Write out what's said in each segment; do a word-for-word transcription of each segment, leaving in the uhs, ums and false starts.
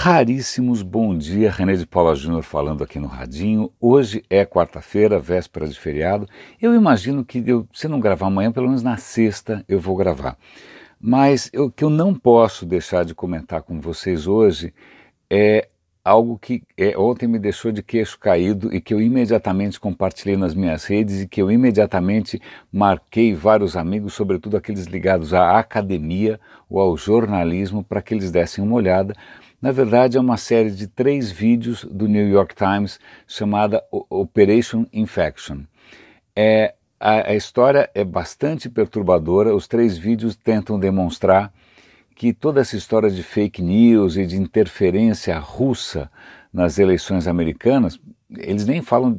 Raríssimos, bom dia, René de Paula Júnior falando aqui no Radinho. Hoje é quarta-feira, véspera de feriado. Eu imagino que eu, se não gravar amanhã, pelo menos na sexta eu vou gravar. Mas o que eu não posso deixar de comentar com vocês hoje é algo que é, ontem me deixou de queixo caído e que eu imediatamente compartilhei nas minhas redes e que eu imediatamente marquei vários amigos, sobretudo aqueles ligados à academia ou ao jornalismo, para que eles dessem uma olhada. Na verdade, é uma série de três vídeos do New York Times chamada Operation Infection. É, a, a história é bastante perturbadora. Os três vídeos tentam demonstrar que toda essa história de fake news e de interferência russa nas eleições americanas, eles nem falam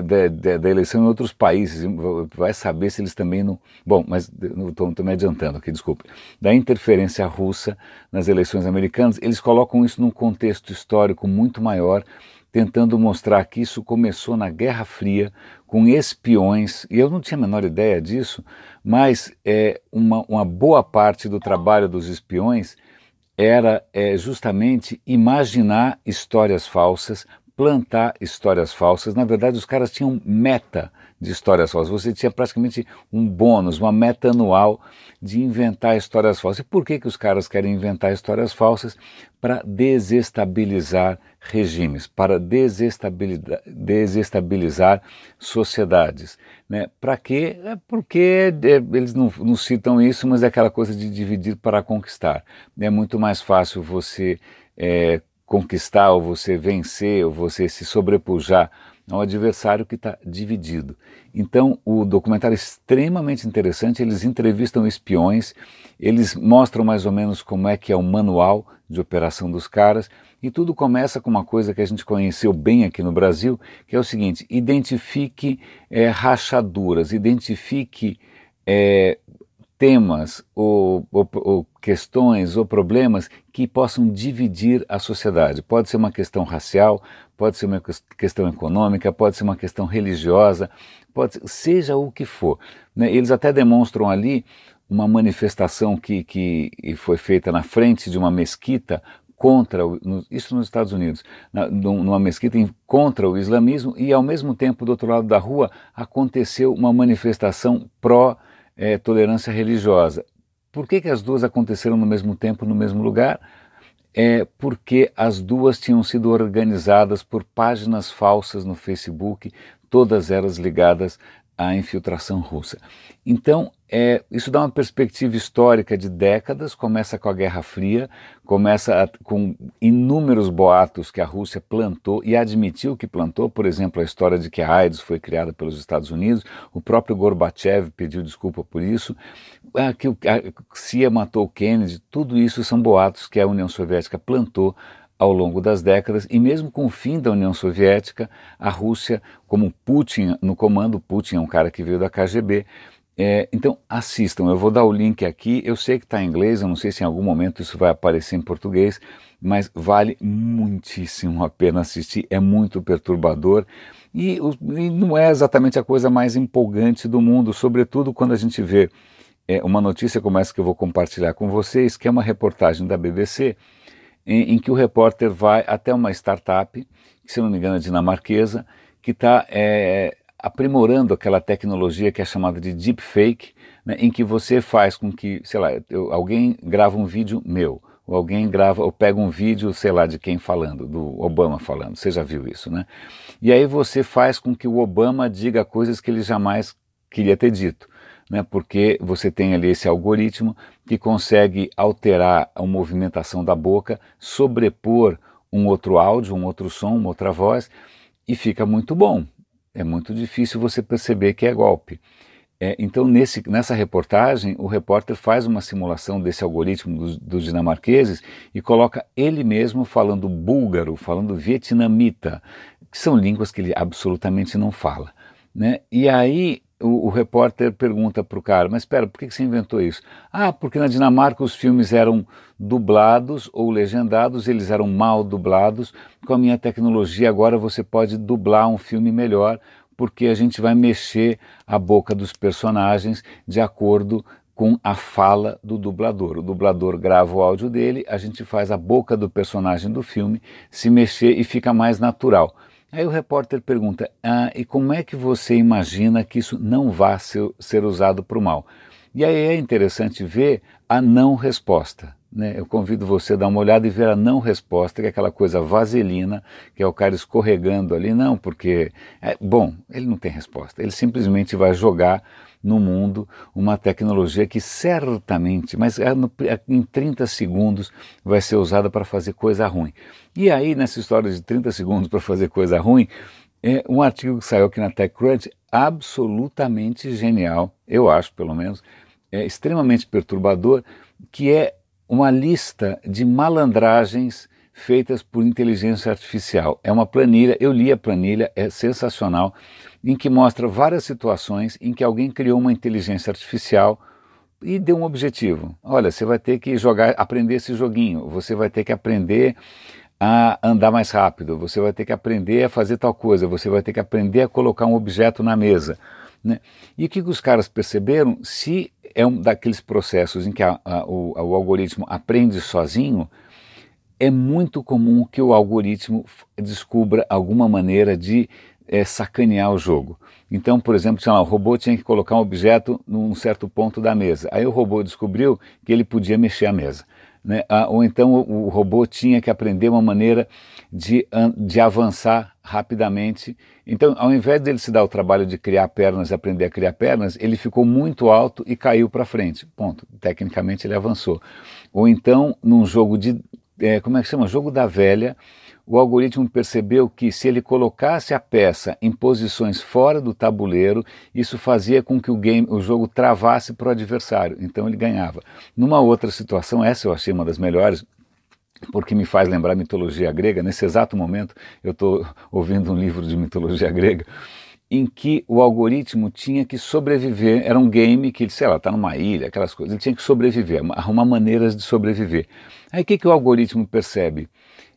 da eleição em outros países, vai saber se eles também não... Bom, mas estou me adiantando aqui, desculpe. Da interferência russa nas eleições americanas, eles colocam isso num contexto histórico muito maior, tentando mostrar que isso começou na Guerra Fria, com espiões, e eu não tinha a menor ideia disso, mas é, uma, uma boa parte do trabalho dos espiões era é, justamente imaginar histórias falsas, plantar histórias falsas. Na verdade, os caras tinham meta de histórias falsas. Você tinha praticamente um bônus, uma meta anual de inventar histórias falsas. E por que que os caras querem inventar histórias falsas? Para desestabilizar regimes, para desestabilizar, desestabilizar sociedades. Né? Para quê? É porque é, eles não, não citam isso, mas é aquela coisa de dividir para conquistar. É muito mais fácil você é, conquistar, ou você vencer, ou você se sobrepujar ao adversário que está dividido. Então, o documentário é extremamente interessante. Eles entrevistam espiões, eles mostram mais ou menos como é que é o manual de operação dos caras, e tudo começa com uma coisa que a gente conheceu bem aqui no Brasil, que é o seguinte: identifique é, rachaduras, identifique é, temas ou, ou, ou questões ou problemas que possam dividir a sociedade. Pode ser uma questão racial, pode ser uma questão econômica, pode ser uma questão religiosa, pode ser, seja o que for. Né? Eles até demonstram ali uma manifestação que, que foi feita na frente de uma mesquita contra, o, no, isso nos Estados Unidos, na, numa mesquita em, contra o islamismo, e ao mesmo tempo do outro lado da rua aconteceu uma manifestação pró É, tolerância religiosa. Por que que as duas aconteceram no mesmo tempo, no mesmo lugar? É porque as duas tinham sido organizadas por páginas falsas no Facebook, todas elas ligadas à infiltração russa. Então, é, isso dá uma perspectiva histórica de décadas. Começa com a Guerra Fria, começa a, com inúmeros boatos que a Rússia plantou e admitiu que plantou. Por exemplo, a história de que a AIDS foi criada pelos Estados Unidos, o próprio Gorbachev pediu desculpa por isso, a, que a C I A matou o Kennedy. Tudo isso são boatos que a União Soviética plantou ao longo das décadas, e mesmo com o fim da União Soviética, a Rússia, como Putin no comando, Putin é um cara que veio da K G B, é, então assistam, eu vou dar o link aqui, eu sei que está em inglês, eu não sei se em algum momento isso vai aparecer em português, mas vale muitíssimo a pena assistir, é muito perturbador, e, e não é exatamente a coisa mais empolgante do mundo, sobretudo quando a gente vê é, uma notícia como essa que eu vou compartilhar com vocês, que é uma reportagem da B B C, Em, em que o repórter vai até uma startup, que se não me engano é dinamarquesa, que está é, aprimorando aquela tecnologia que é chamada de deepfake, né, em que você faz com que, sei lá, eu, alguém grava um vídeo meu, ou alguém grava, ou pega um vídeo, sei lá, de quem falando, do Obama falando, você já viu isso, né? E aí você faz com que o Obama diga coisas que ele jamais queria ter dito. Né, porque você tem ali esse algoritmo que consegue alterar a movimentação da boca, sobrepor um outro áudio, um outro som, uma outra voz, e fica muito bom. É muito difícil você perceber que é golpe. É, então, nesse, nessa reportagem, o repórter faz uma simulação desse algoritmo dos, dos dinamarqueses e coloca ele mesmo falando búlgaro, falando vietnamita, que são línguas que ele absolutamente não fala. Né? E aí o, o repórter pergunta para o cara, mas espera, por que, que você inventou isso? Ah, porque na Dinamarca os filmes eram dublados ou legendados, eles eram mal dublados. Com a minha tecnologia agora você pode dublar um filme melhor, porque a gente vai mexer a boca dos personagens de acordo com a fala do dublador. O dublador grava o áudio dele, a gente faz a boca do personagem do filme se mexer e fica mais natural. Aí o repórter pergunta, ah, e como é que você imagina que isso não vá ser, ser usado para o mal? E aí é interessante ver a não resposta. Né? Eu convido você a dar uma olhada e ver a não resposta, que é aquela coisa vaselina, que é o cara escorregando ali. Não, porque, é, bom, ele não tem resposta. Ele simplesmente vai jogar no mundo uma tecnologia que certamente, mas em trinta segundos vai ser usada para fazer coisa ruim. E aí, nessa história de trinta segundos para fazer coisa ruim, é um artigo que saiu aqui na TechCrunch, absolutamente genial, eu acho pelo menos, é extremamente perturbador, que é uma lista de malandragens feitas por inteligência artificial. É uma planilha, eu li a planilha, é sensacional, em que mostra várias situações em que alguém criou uma inteligência artificial e deu um objetivo. Olha, você vai ter que jogar, aprender esse joguinho, você vai ter que aprender a andar mais rápido, você vai ter que aprender a fazer tal coisa, você vai ter que aprender a colocar um objeto na mesa. Né? E o que os caras perceberam, se é um daqueles processos em que a, a, o, o algoritmo aprende sozinho, é muito comum que o algoritmo descubra alguma maneira de é, sacanear o jogo. Então, por exemplo, sei lá, o robô tinha que colocar um objeto num certo ponto da mesa. Aí o robô descobriu que ele podia mexer a mesa. Né? Ah, ou então o, o robô tinha que aprender uma maneira de, de avançar rapidamente. Então, ao invés dele se dar o trabalho de criar pernas e aprender a criar pernas, ele ficou muito alto e caiu para frente. Ponto. Tecnicamente ele avançou. Ou então, num jogo de... É, como é que chama? Jogo da velha, o algoritmo percebeu que se ele colocasse a peça em posições fora do tabuleiro, isso fazia com que o, game, o jogo travasse para o adversário, então ele ganhava. Numa outra situação, essa eu achei uma das melhores, porque me faz lembrar mitologia grega. Nesse exato momento eu estou ouvindo um livro de mitologia grega, em que o algoritmo tinha que sobreviver, era um game que, sei lá, está numa ilha, aquelas coisas, ele tinha que sobreviver, arrumar maneiras de sobreviver. Aí o que, que o algoritmo percebe?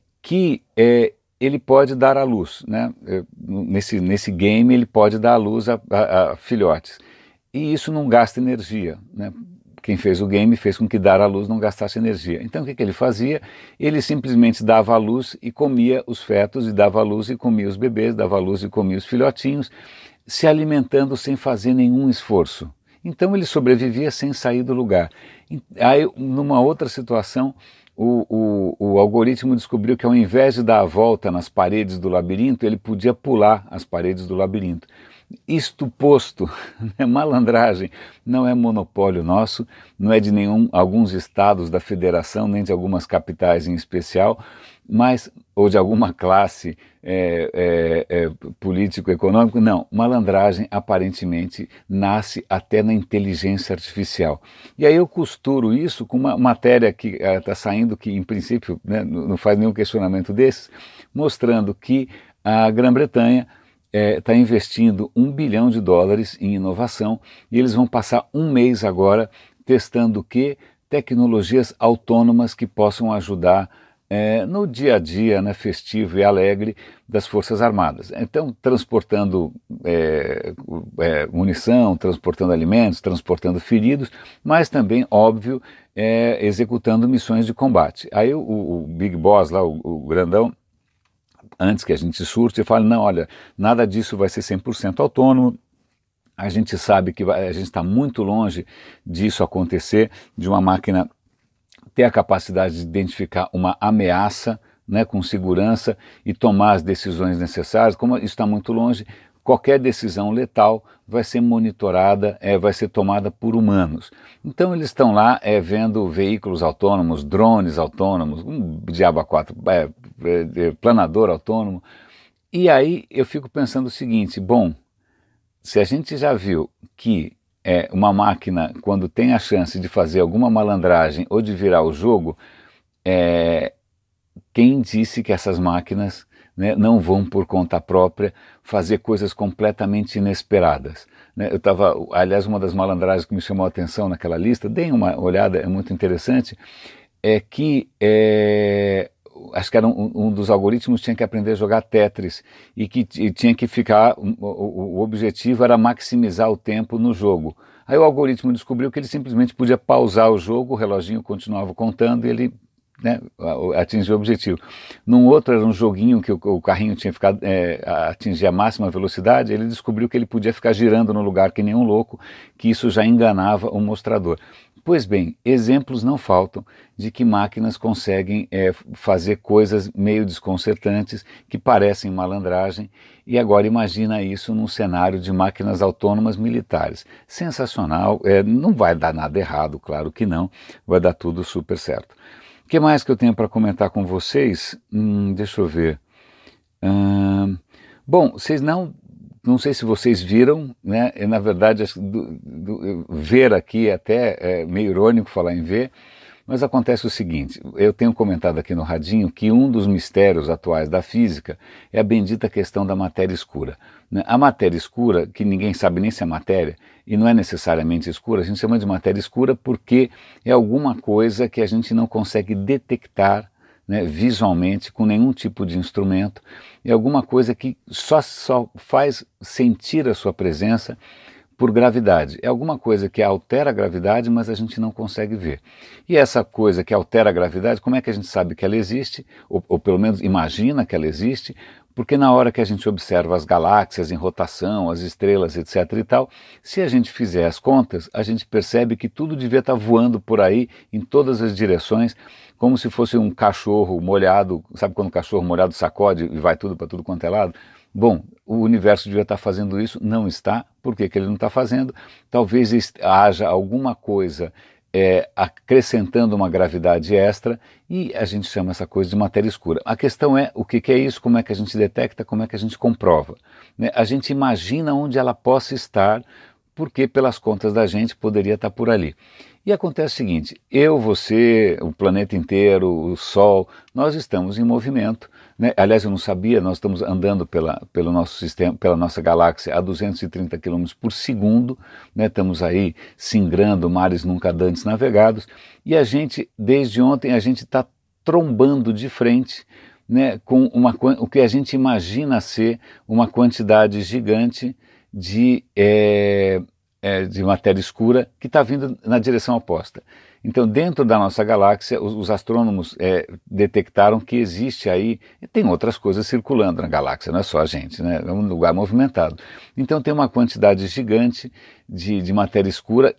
Que é, ele pode dar à luz, né? nesse, nesse game ele pode dar à luz a, a, a filhotes, e isso não gasta energia, né? Quem fez o game fez com que dar à luz não gastasse energia. Então o que, que ele fazia? Ele simplesmente dava à luz e comia os fetos, e dava à luz e comia os bebês, dava à luz e comia os filhotinhos, se alimentando sem fazer nenhum esforço. Então ele sobrevivia sem sair do lugar. Aí, numa outra situação, o, o, o algoritmo descobriu que ao invés de dar a volta nas paredes do labirinto, ele podia pular as paredes do labirinto. Isto posto, é malandragem, não é monopólio nosso, não é de nenhum, alguns estados da federação, nem de algumas capitais em especial, mas, ou de alguma classe é, é, é, político-econômico, não, malandragem aparentemente nasce até na inteligência artificial. E aí eu costuro isso com uma matéria que está uh, saindo, que em princípio, né, não faz nenhum questionamento desses, mostrando que a Grã-Bretanha está é, investindo um bilhão de dólares em inovação, e eles vão passar um mês agora testando o quê? Tecnologias autônomas que possam ajudar é, no dia a dia, né, festivo e alegre das Forças Armadas. Então, transportando é, é, munição, transportando alimentos, transportando feridos, mas também, óbvio, é, executando missões de combate. Aí o, o Big Boss lá, o, o grandão, antes que a gente surte, fala, não, olha, nada disso vai ser cem por cento autônomo, a gente sabe que vai, a gente está muito longe disso acontecer, de uma máquina ter a capacidade de identificar uma ameaça, né, com segurança e tomar as decisões necessárias. Como isso está muito longe, qualquer decisão letal vai ser monitorada, é, vai ser tomada por humanos. Então eles estão lá é, vendo veículos autônomos, drones autônomos, um diabo a quatro, é, é, planador autônomo. E aí eu fico pensando o seguinte, bom, se a gente já viu que é, uma máquina, quando tem a chance de fazer alguma malandragem ou de virar o jogo, é, quem disse que essas máquinas, né, não vão por conta própria fazer coisas completamente inesperadas? Né? Eu estava, aliás, uma das malandragens que me chamou a atenção naquela lista, deem uma olhada, é muito interessante, é que é, acho que era um, um dos algoritmos tinha que aprender a jogar Tetris e que e tinha que ficar, o, o, o objetivo era maximizar o tempo no jogo. Aí o algoritmo descobriu que ele simplesmente podia pausar o jogo, o reloginho continuava contando e ele, né, atingiu o objetivo. Num outro era um joguinho que o, o carrinho tinha ficado, é, atingir a máxima velocidade, ele descobriu que ele podia ficar girando no lugar que nem um louco, que isso já enganava o mostrador. Pois bem, exemplos não faltam de que máquinas conseguem é, fazer coisas meio desconcertantes, que parecem malandragem, e agora imagina isso num cenário de máquinas autônomas militares. Sensacional, é, não vai dar nada errado, claro que não, vai dar tudo super certo. O que mais que eu tenho para comentar com vocês? Hum, deixa eu ver. Hum, bom, vocês não... Não sei se vocês viram, né? Na verdade, do, do, ver aqui é até é meio irônico falar em ver, mas acontece o seguinte, eu tenho comentado aqui no Radinho que um dos mistérios atuais da física é a bendita questão da matéria escura. Né? A matéria escura, que ninguém sabe nem se é matéria, e não é necessariamente escura, a gente chama de matéria escura porque é alguma coisa que a gente não consegue detectar, né, visualmente, com nenhum tipo de instrumento, é alguma coisa que só, só faz sentir a sua presença por gravidade. É alguma coisa que altera a gravidade, mas a gente não consegue ver. E essa coisa que altera a gravidade, como é que a gente sabe que ela existe, ou, ou pelo menos imagina que ela existe? Porque na hora que a gente observa as galáxias em rotação, as estrelas, etc e tal, se a gente fizer as contas, a gente percebe que tudo devia estar voando por aí, em todas as direções, como se fosse um cachorro molhado, sabe quando o cachorro molhado sacode e vai tudo para tudo quanto é lado? Bom, o universo devia estar fazendo isso, não está. Por que que ele não está fazendo? Talvez haja alguma coisa é, acrescentando uma gravidade extra e a gente chama essa coisa de matéria escura. A questão é o que que é isso, como é que a gente detecta, como é que a gente comprova. Né? A gente imagina onde ela possa estar, porque pelas contas da gente poderia estar por ali. E acontece o seguinte, eu, você, o planeta inteiro, o Sol, nós estamos em movimento, né? Aliás, eu não sabia, nós estamos andando pela, pelo nosso sistema, pela nossa galáxia a duzentos e trinta quilômetros por segundo, né? Estamos aí singrando mares nunca antes navegados, e a gente, desde ontem, a gente está trombando de frente, né, com uma, o que a gente imagina ser uma quantidade gigante de... É, É, de matéria escura que está vindo na direção oposta. Então, dentro da nossa galáxia, os, os astrônomos é, detectaram que existe aí, e tem outras coisas circulando na galáxia, não é só a gente, né? É um lugar movimentado. Então, tem uma quantidade gigante de, de matéria escura,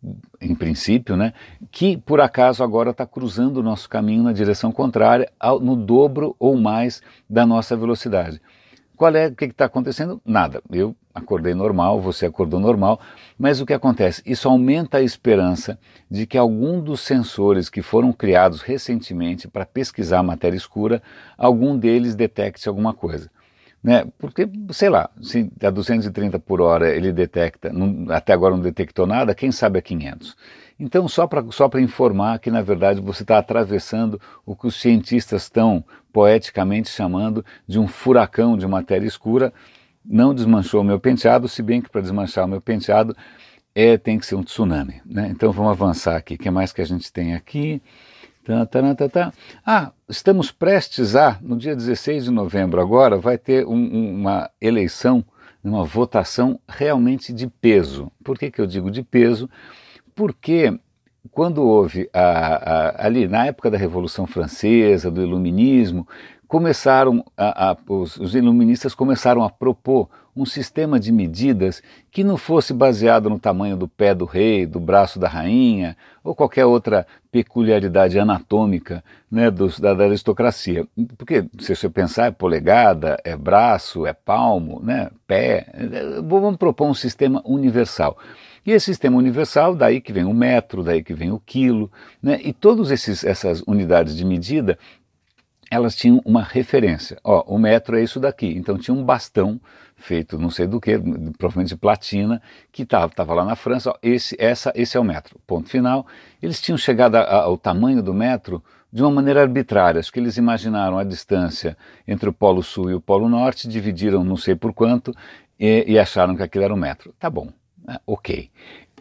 em princípio, né, que por acaso agora está cruzando o nosso caminho na direção contrária, ao, no dobro ou mais da nossa velocidade. Qual é, o que está acontecendo? Nada. Eu acordei normal, você acordou normal, mas o que acontece? Isso aumenta a esperança de que algum dos sensores que foram criados recentemente para pesquisar a matéria escura, algum deles detecte alguma coisa. Né? Porque, sei lá, se a duzentos e trinta por hora ele detecta, não, até agora não detectou nada, quem sabe a quinhentos. Então, só para só para informar que, na verdade, você está atravessando o que os cientistas estão poeticamente chamando de um furacão de matéria escura. Não desmanchou o meu penteado, se bem que para desmanchar o meu penteado é, tem que ser um tsunami. Né? Então, vamos avançar aqui. O que mais que a gente tem aqui? Tá, tá, tá, tá. Ah, estamos prestes a, no dia dezesseis de novembro agora, vai ter um, um, uma eleição, uma votação realmente de peso. Por que que eu digo de peso? Porque quando houve, a, a, ali na época da Revolução Francesa, do Iluminismo, começaram a, a, os, os iluministas começaram a propor um sistema de medidas que não fosse baseado no tamanho do pé do rei, do braço da rainha, ou qualquer outra peculiaridade anatômica, né, dos, da, da aristocracia. Porque, se você pensar, é polegada, é braço, é palmo, né, pé, é, vamos propor um sistema universal. E esse sistema universal, daí que vem o metro, daí que vem o quilo, né? E todas essas unidades de medida, elas tinham uma referência. Ó, o metro é isso daqui. Então tinha um bastão feito não sei do que, provavelmente de platina, que estava lá na França. Ó, esse, essa, esse é o metro. Ponto final. Eles tinham chegado a, a, ao tamanho do metro de uma maneira arbitrária. Acho que eles imaginaram a distância entre o Polo Sul e o Polo Norte, dividiram não sei por quanto e, e acharam que aquilo era um metro. Tá bom. Ah, ok.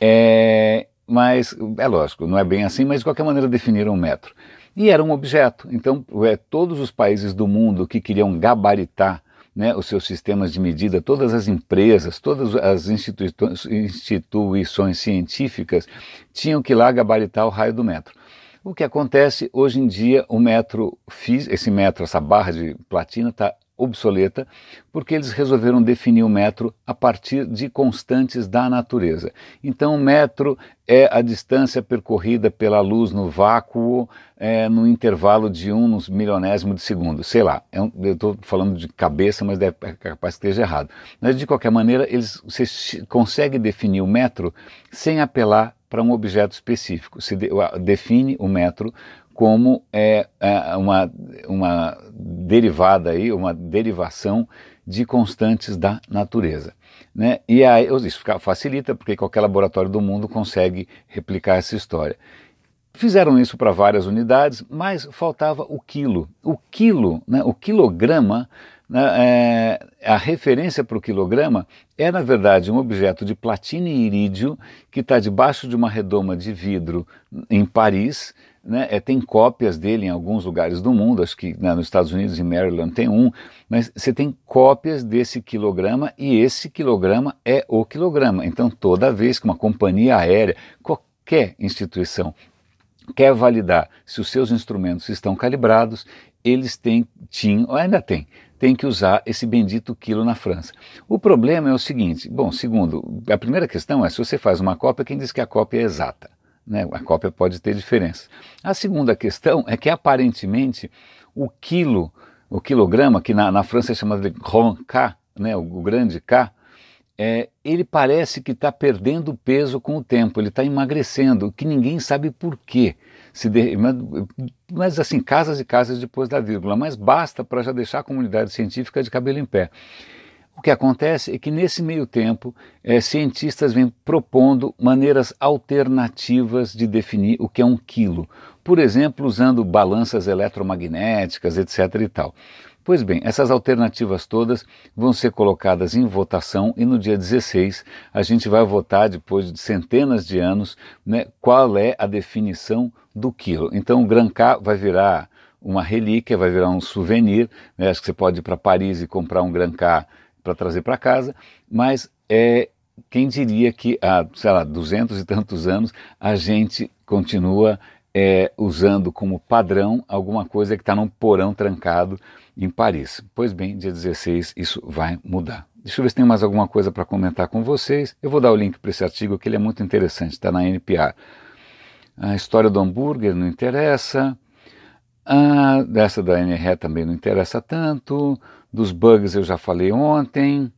É, mas, é lógico, não é bem assim, mas de qualquer maneira definiram um metro. E era um objeto. Então, é, todos os países do mundo que queriam gabaritar, né, os seus sistemas de medida, todas as empresas, todas as institui instituições científicas tinham que ir lá gabaritar o raio do metro. O que acontece hoje em dia, o metro, esse metro, essa barra de platina está obsoleta, porque eles resolveram definir o metro a partir de constantes da natureza. Então o metro é a distância percorrida pela luz no vácuo é, no intervalo de um nos milionésimo de segundo, sei lá, é um, eu estou falando de cabeça, mas é capaz que esteja errado. Mas de qualquer maneira, eles, você consegue definir o metro sem apelar para um objeto específico. Se de, define o metro como é, é uma, uma derivada, aí, uma derivação de constantes da natureza. Né? E aí, isso facilita, porque qualquer laboratório do mundo consegue replicar essa história. Fizeram isso para várias unidades, mas faltava o quilo. O quilo, né, o quilograma, né, é, a referência para o quilograma é, na verdade, um objeto de platina e irídio que está debaixo de uma redoma de vidro em Paris. Né, é, tem cópias dele em alguns lugares do mundo, acho que né, nos Estados Unidos e Maryland tem um, mas você tem cópias desse quilograma e esse quilograma é o quilograma. Então toda vez que uma companhia aérea, qualquer instituição, quer validar se os seus instrumentos estão calibrados, eles têm, tinham, ainda tem, tem que usar esse bendito quilo na França. O problema é o seguinte, bom, segundo, a primeira questão é, se você faz uma cópia, quem diz que a cópia é exata? Né? A cópia pode ter diferença. A segunda questão é que aparentemente o quilo, o quilograma, que na, na França é chamado de grand K, né? o, o grande K, é, ele parece que está perdendo peso com o tempo, ele está emagrecendo, que ninguém sabe por quê. Se de, mas, mas assim, casas e casas depois da vírgula, mas basta para já deixar a comunidade científica de cabelo em pé. O que acontece é que nesse meio tempo, é, cientistas vêm propondo maneiras alternativas de definir o que é um quilo. Por exemplo, usando balanças eletromagnéticas, etc e tal. Pois bem, essas alternativas todas vão ser colocadas em votação e no dia dezesseis a gente vai votar, depois de centenas de anos, né, qual é a definição do quilo. Então o Grand K vai virar uma relíquia, vai virar um souvenir, né, acho que você pode ir para Paris e comprar um Grand K para trazer para casa, mas é, quem diria que há, sei lá, duzentos e tantos anos a gente continua é, usando como padrão alguma coisa que está num porão trancado em Paris. Pois bem, dia dezesseis isso vai mudar. Deixa eu ver se tem mais alguma coisa para comentar com vocês. Eu vou dar o link para esse artigo que ele é muito interessante, está na N P R. A história do hambúrguer não interessa, ah, dessa da N R E também não interessa tanto, dos bugs eu já falei ontem.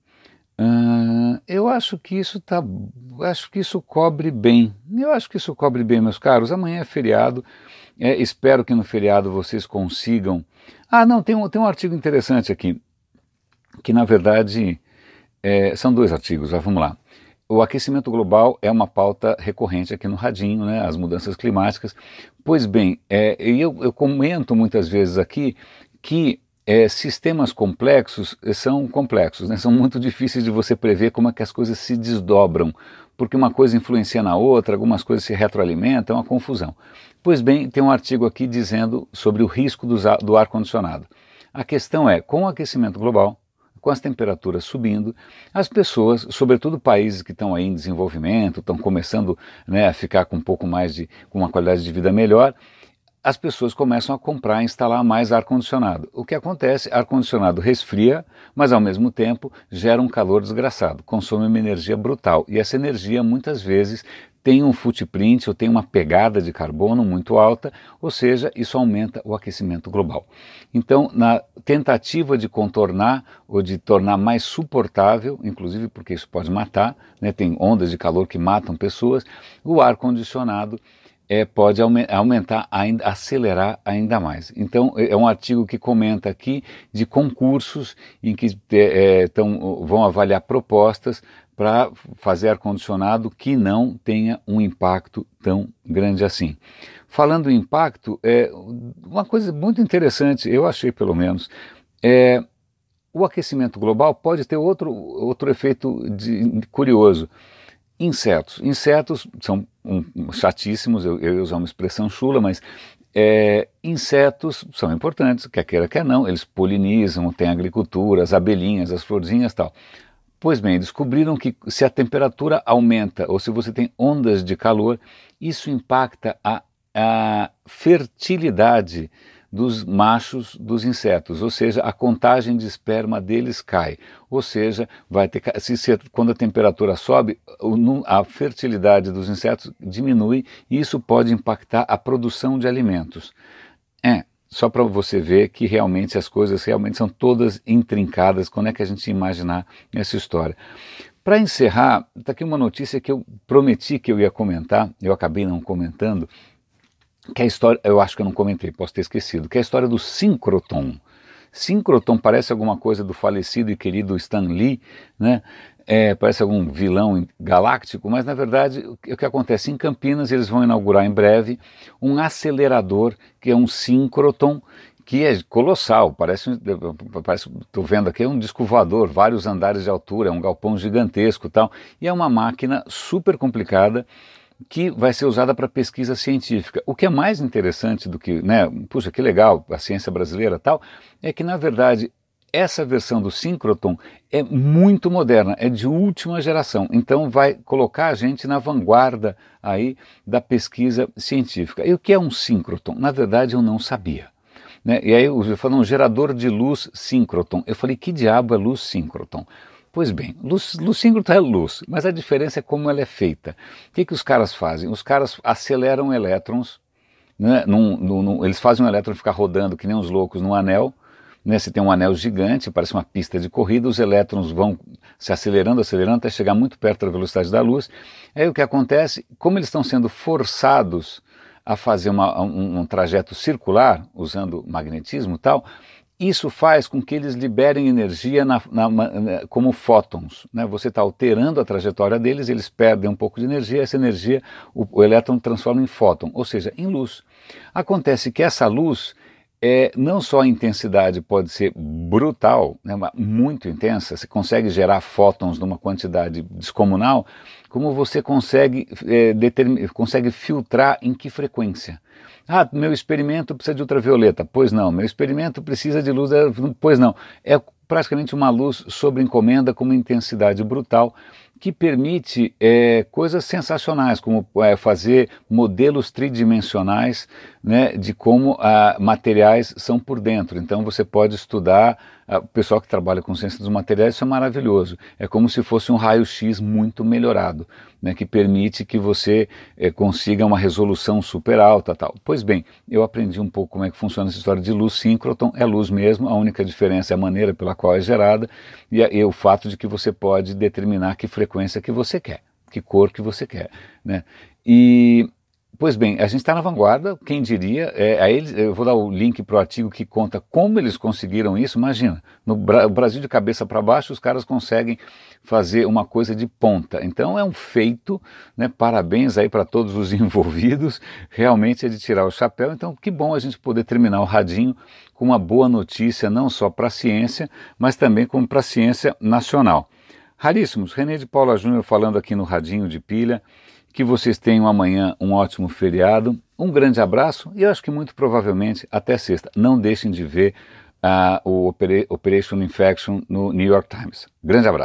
Uh, eu acho que isso tá, acho que isso cobre bem. Eu acho que isso cobre bem, meus caros. Amanhã é feriado. É, espero que no feriado vocês consigam. Ah, não, tem um, tem um artigo interessante aqui, que na verdade é, são dois artigos. Vamos lá. O aquecimento global é uma pauta recorrente aqui no Radinho, né? As mudanças climáticas. Pois bem, é, eu, eu comento muitas vezes aqui que É, sistemas complexos são complexos, né? São muito difíceis de você prever como é que as coisas se desdobram, porque uma coisa influencia na outra, algumas coisas se retroalimentam, é uma confusão. Pois bem, tem um artigo aqui dizendo sobre o risco do, do ar-condicionado. A questão é, com o aquecimento global, com as temperaturas subindo, as pessoas, sobretudo países que estão aí em desenvolvimento, estão começando, né, a ficar com um pouco mais de, com uma qualidade de vida melhor, as pessoas começam a comprar e instalar mais ar-condicionado. O que acontece? Ar-condicionado resfria, mas ao mesmo tempo gera um calor desgraçado, consome uma energia brutal. E essa energia muitas vezes tem um footprint ou tem uma pegada de carbono muito alta, ou seja, isso aumenta o aquecimento global. Então, na tentativa de contornar ou de tornar mais suportável, inclusive porque isso pode matar, né, tem ondas de calor que matam pessoas, o ar-condicionado É, pode aumentar, ainda, acelerar ainda mais. Então, é um artigo que comenta aqui de concursos em que é, tão, vão avaliar propostas para fazer ar-condicionado que não tenha um impacto tão grande assim. Falando em impacto, é, uma coisa muito interessante, eu achei pelo menos, é, o aquecimento global pode ter outro, outro efeito de, curioso. Insetos. Insetos são um, chatíssimos, eu, eu ia usar uma expressão chula, mas É, insetos são importantes, quer queira, quer não, eles polinizam, tem agricultura, as abelhinhas, as florzinhas e tal. Pois bem, descobriram que se a temperatura aumenta ou se você tem ondas de calor, isso impacta a, a fertilidade dos machos dos insetos, ou seja, a contagem de esperma deles cai. Ou seja, vai ter, se, se, quando a temperatura sobe, a fertilidade dos insetos diminui e isso pode impactar a produção de alimentos. É, só para você ver que realmente as coisas realmente são todas intrincadas, quando é que a gente imaginar essa história. Para encerrar, está aqui uma notícia que eu prometi que eu ia comentar, eu acabei não comentando, que é a história, eu acho que eu não comentei, posso ter esquecido, que é a história do síncroton. Síncroton parece alguma coisa do falecido e querido Stan Lee, né? É, parece algum vilão galáctico, mas na verdade o que acontece em Campinas, eles vão inaugurar em breve um acelerador que é um síncroton, que é colossal, parece, parece, estou vendo aqui, é um disco voador, vários andares de altura, é um galpão gigantesco e tal, e é uma máquina super complicada, que vai ser usada para pesquisa científica. O que é mais interessante do que, né, puxa, que legal, a ciência brasileira e tal, é que na verdade essa versão do síncroton é muito moderna, é de última geração, então vai colocar a gente na vanguarda aí da pesquisa científica. E o que é um síncroton? Na verdade eu não sabia. Né? E aí eu falei, um gerador de luz síncroton. Eu falei, que diabo é luz síncroton? Pois bem, luz, luz síncrota é luz, mas a diferença é como ela é feita. O que, que os caras fazem? Os caras aceleram elétrons, né, num, num, num, eles fazem um elétron ficar rodando que nem uns loucos num anel, né, você tem um anel gigante, parece uma pista de corrida, os elétrons vão se acelerando, acelerando, até chegar muito perto da velocidade da luz. Aí o que acontece, como eles estão sendo forçados a fazer uma, um, um trajeto circular, usando magnetismo e tal, isso faz com que eles liberem energia na, na, na, como fótons. Né? Você está alterando a trajetória deles, eles perdem um pouco de energia, essa energia o, o elétron transforma em fóton, ou seja, em luz. Acontece que essa luz, é, não só a intensidade pode ser brutal, né, muito intensa, você consegue gerar fótons numa quantidade descomunal, como você consegue, é, determin, consegue filtrar em que frequência. Ah, meu experimento precisa de ultravioleta. Pois não. Meu experimento precisa de luz. Pois não. É praticamente uma luz sobre encomenda com uma intensidade brutal que permite é, coisas sensacionais, como é, fazer modelos tridimensionais, né, de como ah, materiais são por dentro. Então você pode estudar, ah, o pessoal que trabalha com ciência dos materiais, isso é maravilhoso. É como se fosse um raio-x muito melhorado, né, que permite que você é, consiga uma resolução super alta, tal. Pois bem, eu aprendi um pouco como é que funciona essa história de luz síncroton, é luz mesmo, a única diferença é a maneira pela qual é gerada e, e o fato de que você pode determinar que frequência que você quer, que cor que você quer, né? E, pois bem, a gente está na vanguarda, quem diria, é, a eles, eu vou dar o link para o artigo que conta como eles conseguiram isso. Imagina, no Bra Brasil de cabeça para baixo os caras conseguem fazer uma coisa de ponta, então é um feito, né? Parabéns aí para todos os envolvidos, realmente é de tirar o chapéu. Então que bom a gente poder terminar o radinho com uma boa notícia, não só para a ciência, mas também como para a ciência nacional. Raríssimos, René de Paula Júnior falando aqui no Radinho de Pilha, que vocês tenham amanhã um ótimo feriado, um grande abraço e eu acho que muito provavelmente até sexta. Não deixem de ver uh, o Operation Infection no New York Times. Grande abraço.